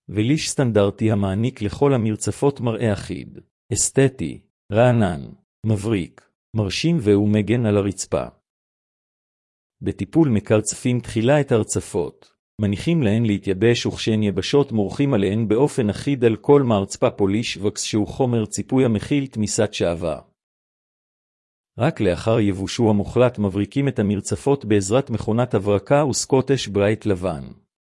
וליש סטנדרטי המעניק לכל המרצפות מראה אחיד, אסתטי, רענן, מבריק, מרשים והוא מגן על הרצפה. בטיפול מקרצפים תחילה את הרצפות, מניחים להן להתייבש וכשהן יבשות מורחים עליהן באופן אחיד על כל מרצפה פוליש וקס שהוא חומר ציפוי המכיל תמיסת שעווה. רק לאחר יבושו המוחלט מבריקים את המרצפות בעזרת מכונת הברקה וסקוטש ברייט לבן.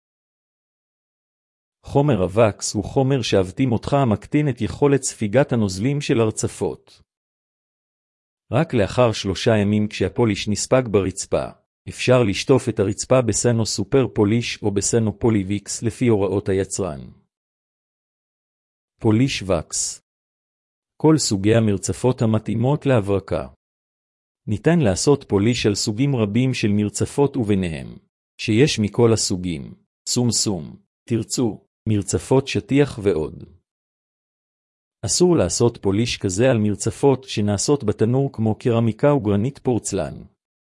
חומר הווקס הוא חומר שעבתי מותך המקטין את יכולת ספיגת הנוזלים של הרצפות. רק לאחר 3 ימים כשהפוליש נספג ברצפה, אפשר לשטוף את הרצפה בסנו סופר פוליש או בסנו פוליוויקס לפי הוראות היצרן. פוליש וקס. כל סוגי המרצפות המתאימות להברקה. ניתן לעשות פוליש על סוגים רבים של מרצפות וביניהם, שיש מכל הסוגים, סום, תרצו, מרצפות שטיח ועוד. אסור לעשות פוליש כזה על מרצפות שנעשות בתנור כמו קרמיקה וגרנית פורצלן.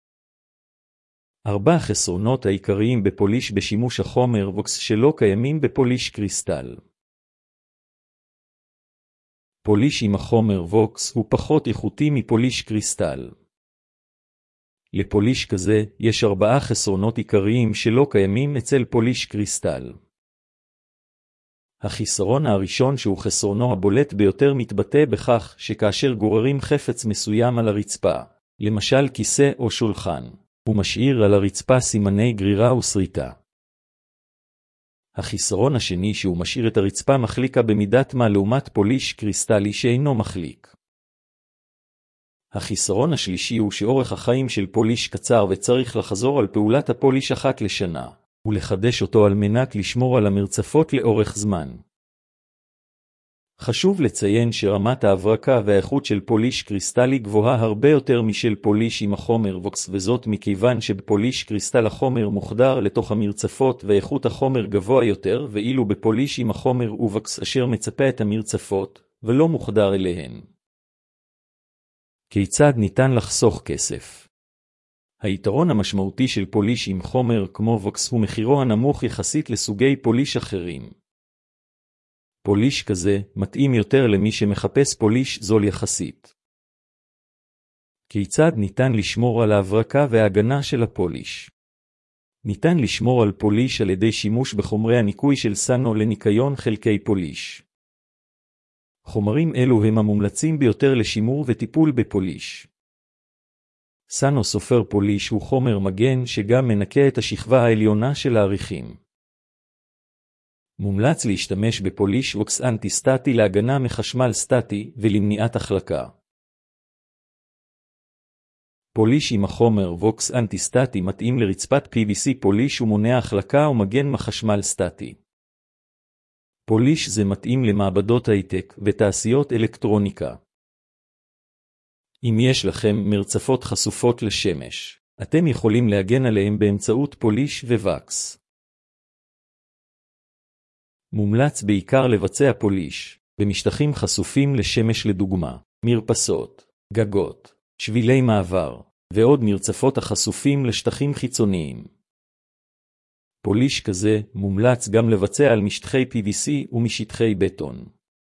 4 חסרונות העיקריים בפוליש בשימוש החומר ווקס שלא קיימים בפוליש קריסטל. פוליש עם החומר ווקס הוא פחות איכותי מפוליש קריסטל. לפוליש כזה יש 4 חסרונות עיקריים שלא קיימים אצל פוליש קריסטל. החיסרון הראשון שהוא חסרונו הבולט ביותר מתבטא בכך שכאשר גוררים חפץ מסוים על הרצפה, למשל כיסא או שולחן, הוא משאיר על הרצפה סימני גרירה וסריטה. החיסרון השני שהוא משאיר את הרצפה מחליקה במידת מה לעומת פוליש קריסטלי שאינו מחליק. החיסרון השלישי הוא שאורך החיים של פוליש קצר וצריך לחזור על פעולת הפוליש אחת לשנה, ולחדש אותו על מנת לשמור על המרצפות לאורך זמן. חשוב לציין שרמת ההברקה והאיכות של פוליש קריסטלי גבוהה הרבה יותר משל פוליש עם החומר ווקס, וזאת מכיוון שבפוליש קריסטל החומר מוחדר לתוך המרצפות ואיכות החומר גבוה יותר, ואילו בפוליש עם החומר ווקס אשר מצפה את המרצפות ולא מוחדר אליהן. כיצד ניתן לחסוך כסף? היתרון המשמעותי של פוליש עם חומר כמו ווקס הוא מחירו הנמוך יחסית לסוגי פוליש אחרים. פוליש כזה מתאים יותר למי שמחפש פוליש זול יחסית. כיצד ניתן לשמור על ההברקה וההגנה של הפוליש? ניתן לשמור על פוליש על ידי שימוש בחומרי הניקוי של סנו לניקיון חלקי פוליש. חומרים אלו הם המומלצים ביותר לשימור וטיפול בפוליש. סנו סופר פוליש הוא חומר מגן שגם מנקה את השכבה העליונה של העריכים. מומלץ להשתמש בפוליש ווקס אנטי-סטטי להגנה מחשמל סטטי ולמניעת החלקה. פוליש עם החומר ווקס אנטי-סטטי מתאים לרצפת PVC פוליש ומונע החלקה ומגן מחשמל סטטי. פוליש זה מתאים למעבדות הייטק ותעשיות אלקטרוניקה. אם יש לכם מרצפות חשופות לשמש, אתם יכולים להגן עליהם באמצעות פוליש ווקס. מומלץ בעיקר לבצע פוליש במשטחים חשופים לשמש, לדוגמה, מרפסות, גגות, שבילי מעבר, ועוד מרצפות החשופים לשטחים חיצוניים. פוליש כזה מומלץ גם לבצע על משטחי PVC ומשטחי בטון.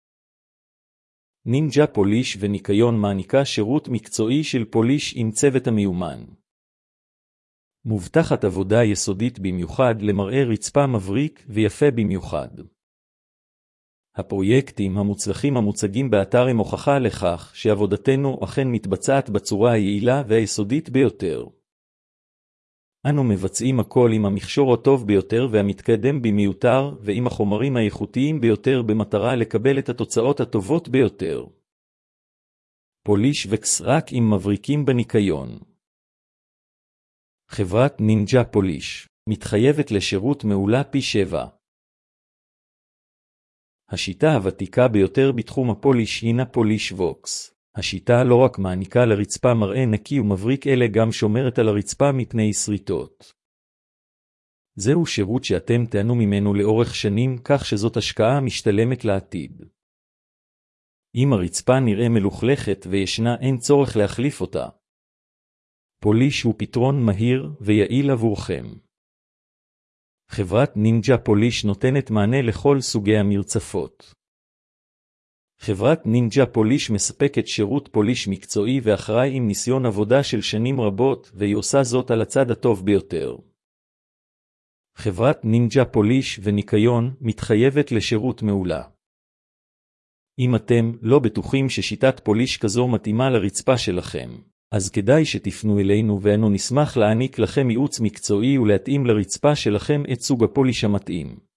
נינג'ה פוליש וניקיון מעניקה שירות מקצועי של פוליש עם צוות המיומן. מובטחת עבודה יסודית במיוחד למראה רצפה מבריק ויפה במיוחד. הפרויקטים המוצלחים המוצגים באתר הם הוכחה לכך שעבודתנו אכן מתבצעת בצורה היעילה והיסודית ביותר. אנו מבצעים הכל עם המכשור הטוב ביותר והמתקדם במיותר ועם החומרים האיכותיים ביותר במטרה לקבל את התוצאות הטובות ביותר. פוליש וקס רק עם מבריקים בניקיון. חברת נינג'ה פוליש מתחייבת לשירות מעולה פי 7. השיטה הוותיקה ביותר בתחום הפוליש הינה פוליש ווקס. השיטה לא רק מעניקה לרצפה מראה נקי ומבריק אלא גם שומרת על הרצפה מפני שריטות. זהו שירות שאתם תענו ממנו לאורך שנים, כך שזאת השקעה משתלמת לעתיד. אם הרצפה נראה מלוכלכת וישנה, אין צורך להחליף אותה. פוליש הוא פתרון מהיר ויעיל עבורכם. חברת נינג'ה פוליש נותנת מענה לכל סוגי המרצפות. חברת נינג'ה פוליש מספקת שירות פוליש מקצועי ואחראי עם ניסיון עבודה של שנים רבות, והיא עושה זאת על הצד הטוב ביותר. חברת נינג'ה פוליש וניקיון מתחייבת לשירות מעולה. אם אתם לא בטוחים ששיטת פוליש כזו מתאימה לרצפה שלכם, אז כדאי שתפנו אלינו ואנו נשמח להעניק לכם ייעוץ מקצועי ולהתאים לרצפה שלכם את סוג הפוליש המתאים.